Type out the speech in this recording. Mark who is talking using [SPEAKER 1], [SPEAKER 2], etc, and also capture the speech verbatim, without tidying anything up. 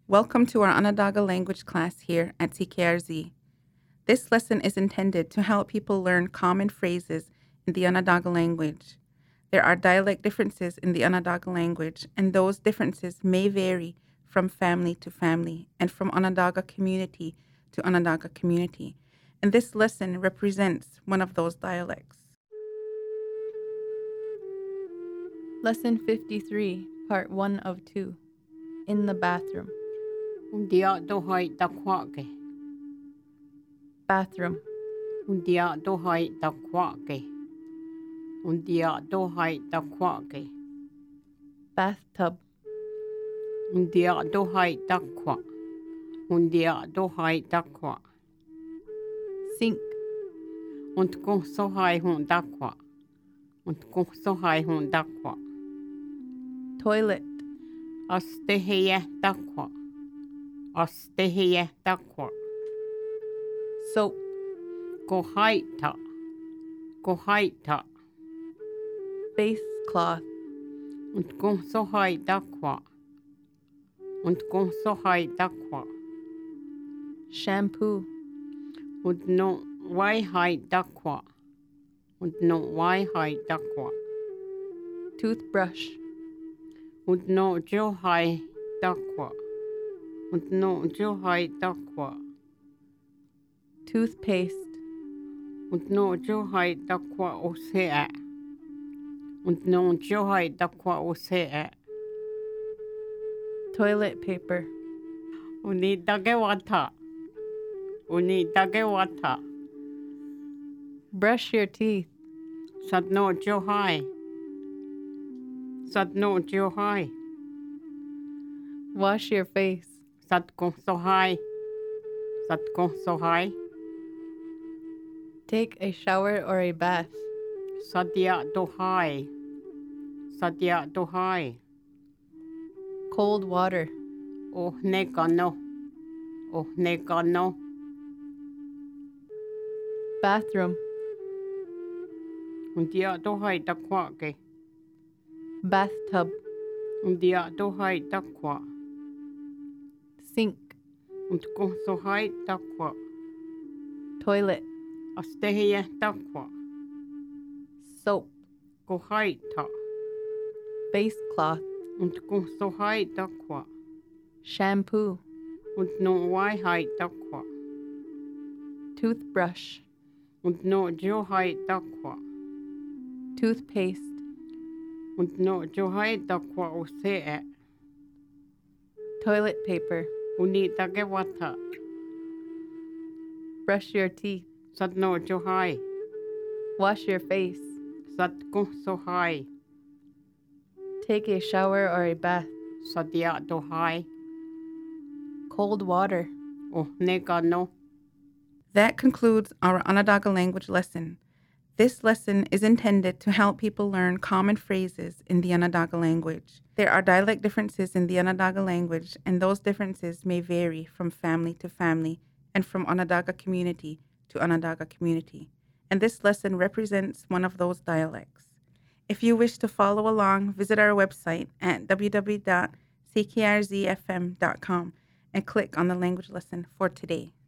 [SPEAKER 1] Welcome to our Onondaga language class here at C K R Z. This lesson is intended to help people learn common phrases in the Onondaga language. There are dialect differences in the Onondaga language, and those differences may vary from family to family and from Onondaga community to Onondaga community. And this lesson represents one of those dialects. Lesson fifty-three, Part one of two, In the Bathroom.
[SPEAKER 2] Un dia do hai ta kwa ke.
[SPEAKER 1] Bathroom.
[SPEAKER 2] Un dia do hai ta kwa ke. Un dia do hai ta kwa ke.
[SPEAKER 1] Bathtub.
[SPEAKER 2] Un dia do hai ta kwa. Un dia do hai ta kwa.
[SPEAKER 1] Sink.
[SPEAKER 2] Un ko so hai hun ta kwa. Un ko so hai hun ta kwa.
[SPEAKER 1] Toilet.
[SPEAKER 2] Aste he ta kwa. Aste he ta kwa.
[SPEAKER 1] Soap.
[SPEAKER 2] Ko hai ta. Ko hai ta.
[SPEAKER 1] Face cloth.
[SPEAKER 2] Un ko so hai ta kwa. Un ko so hai ta kwa.
[SPEAKER 1] Shampoo.
[SPEAKER 2] Un no wai hai ta kwa. Un no wai hai ta kwa.
[SPEAKER 1] Toothbrush.
[SPEAKER 2] Un no jo hai ta kwa. Un no jo hai ta kwa.
[SPEAKER 1] Toothpaste.
[SPEAKER 2] Un no jo hai ta kwa o se a. Un no jo hai ta kwa o se a.
[SPEAKER 1] Toilet paper.
[SPEAKER 2] Uni take wata. Uni take wata.
[SPEAKER 1] Brush your teeth.
[SPEAKER 2] Sat no jo hai. Sat no jo hai.
[SPEAKER 1] Wash your face.
[SPEAKER 2] Sat ko so hai. Sat ko so hai.
[SPEAKER 1] Take a shower or a bath.
[SPEAKER 2] Satya do hai. Satya do hai.
[SPEAKER 1] Cold water.
[SPEAKER 2] Oh ne kano. Oh ne kano.
[SPEAKER 1] Bathroom.
[SPEAKER 2] Un dia do hai ta kwa ke.
[SPEAKER 1] Bathtub.
[SPEAKER 2] Un dia do hai ta kwa.
[SPEAKER 1] Sink.
[SPEAKER 2] Un ko so hai ta kwa.
[SPEAKER 1] Toilet.
[SPEAKER 2] Aste he ta kwa.
[SPEAKER 1] Soap.
[SPEAKER 2] Ko hai ta.
[SPEAKER 1] Face cloth.
[SPEAKER 2] Un ko so hai ta kwa.
[SPEAKER 1] Shampoo.
[SPEAKER 2] Un no wai hai ta kwa.
[SPEAKER 1] Toothbrush.
[SPEAKER 2] Un no jo hai ta kwa.
[SPEAKER 1] Toothpaste.
[SPEAKER 2] Un no jo hai ta kwa o se a.
[SPEAKER 1] Toilet paper.
[SPEAKER 2] Uni take wata.
[SPEAKER 1] Brush your teeth.
[SPEAKER 2] Sat no jo hai.
[SPEAKER 1] Wash your face.
[SPEAKER 2] Sat ko so hai.
[SPEAKER 1] Take a shower or a bath.
[SPEAKER 2] Satya do hai.
[SPEAKER 1] Cold water.
[SPEAKER 2] Oh ne kano.
[SPEAKER 1] That concludes our Onondaga language lesson. This lesson is intended to help people learn common phrases in the Onondaga language. There are dialect differences in the Onondaga language, and those differences may vary from family to family and from Onondaga community to Onondaga community. And this lesson represents one of those dialects. If you wish to follow along, visit our website at w w w dot c k r z f m dot com and click on the language lesson for today.